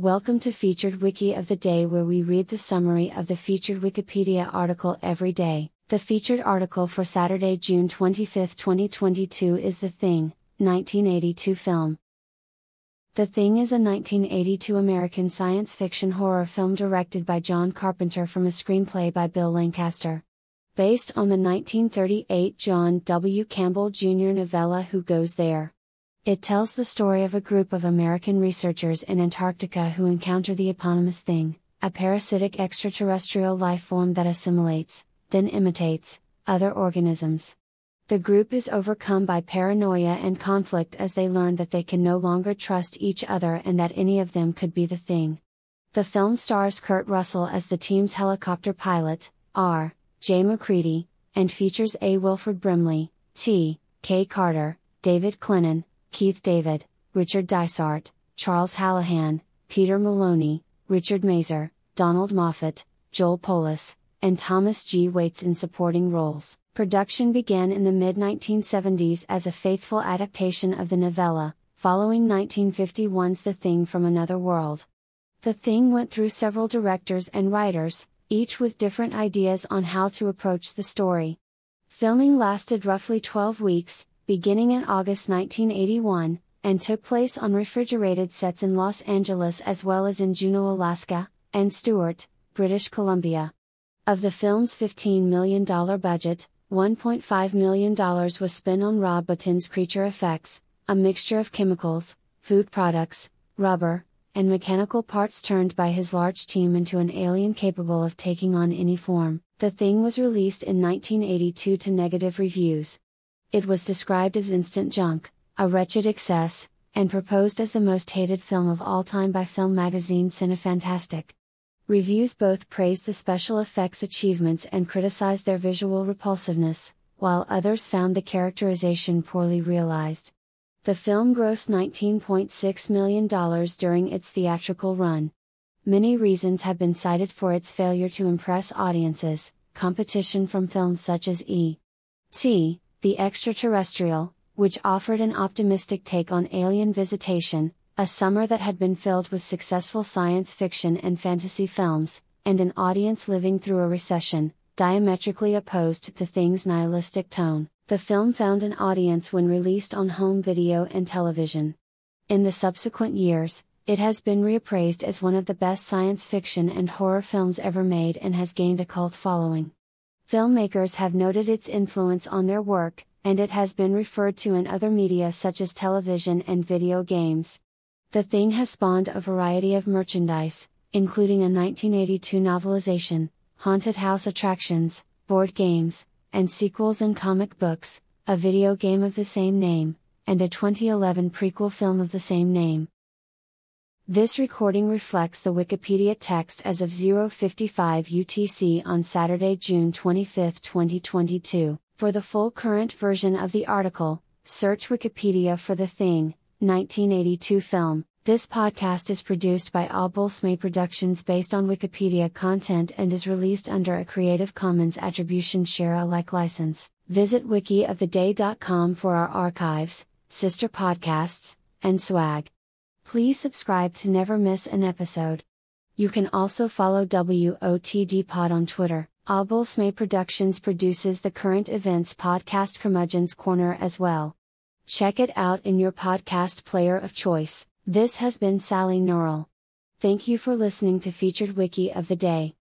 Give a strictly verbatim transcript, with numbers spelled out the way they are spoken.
Welcome to Featured Wiki of the Day, where we read the summary of the featured Wikipedia article every day. The featured article for Saturday, June twenty-fifth, twenty twenty-two is The Thing, nineteen eighty-two film. The Thing is a nineteen eighty-two American science fiction horror film directed by John Carpenter from a screenplay by Bill Lancaster. Based on the nineteen thirty-eight John W. Campbell Junior novella Who Goes There? It tells the story of a group of American researchers in Antarctica who encounter the eponymous Thing, a parasitic extraterrestrial life form that assimilates, then imitates, other organisms. The group is overcome by paranoia and conflict as they learn that they can no longer trust each other and that any of them could be the Thing. The film stars Kurt Russell as the team's helicopter pilot, R. J. McCready, and features A. Wilford Brimley, T. K. Carter, David Clennon, Keith David, Richard Dysart, Charles Hallahan, Peter Maloney, Richard Mazer, Donald Moffat, Joel Polis, and Thomas G. Waits in supporting roles. Production began in the mid nineteen seventies as a faithful adaptation of the novella, following nineteen fifty-one's The Thing from Another World. The Thing went through several directors and writers, each with different ideas on how to approach the story. Filming lasted roughly twelve weeks, beginning in August nineteen eighty-one, and took place on refrigerated sets in Los Angeles as well as in Juneau, Alaska, and Stewart, British Columbia. Of the film's fifteen million dollars budget, one point five million dollars was spent on Rob Bottin's creature effects, a mixture of chemicals, food products, rubber, and mechanical parts turned by his large team into an alien capable of taking on any form. The Thing was released in nineteen eighty-two to negative reviews. It was described as instant junk, a wretched excess, and proposed as the most hated film of all time by film magazine Cinefantastic. Reviews both praised the special effects achievements and criticized their visual repulsiveness, while others found the characterization poorly realized. The film grossed nineteen point six million dollars during its theatrical run. Many reasons have been cited for its failure to impress audiences: competition from films such as E T The Extraterrestrial, which offered an optimistic take on alien visitation, a summer that had been filled with successful science fiction and fantasy films, and an audience living through a recession, diametrically opposed to The Thing's nihilistic tone. The film found an audience when released on home video and television. In the subsequent years, it has been reappraised as one of the best science fiction and horror films ever made and has gained a cult following. Filmmakers have noted its influence on their work, and it has been referred to in other media such as television and video games. The Thing has spawned a variety of merchandise, including a nineteen eighty-two novelization, haunted house attractions, board games, and sequels and comic books, a video game of the same name, and a twenty eleven prequel film of the same name. This recording reflects the Wikipedia text as of zero fifty-five U T C on Saturday, June twenty-fifth, twenty twenty-two. For the full current version of the article, search Wikipedia for The Thing, nineteen eighty-two film. This podcast is produced by Albulsme Productions based on Wikipedia content and is released under a Creative Commons Attribution Share Alike license. Visit wiki of the day dot com for our archives, sister podcasts, and swag. Please subscribe to never miss an episode. You can also follow W O T D Pod on Twitter. Albulsme Productions produces the current events podcast Curmudgeon's Corner as well. Check it out in your podcast player of choice. This has been Sally Norrell. Thank you for listening to Featured Wiki of the Day.